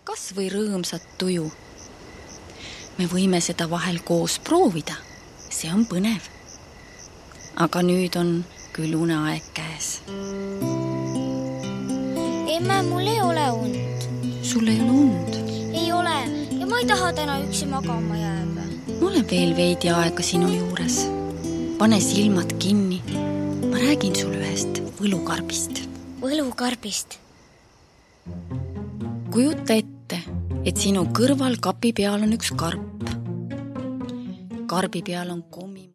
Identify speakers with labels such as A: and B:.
A: kas või rõõmsat tuju. Me võime seda vahel koos proovida, see on põnev. Aga nüüd on küll uneaeg käes.
B: Emme, mul ei ole und.
A: Sul ei ole und?
B: Ei ole ja ma ei taha täna üksi magama jääda.
A: Ma olen veel veidi aega sinu juures. Pane silmad kinni. Ma räägin sulle ühest võlukarbist.
B: Võlukarbist?
A: Kujuta ette, et sinu kõrval kapi peal on üks karp. Karbi peal on kommi.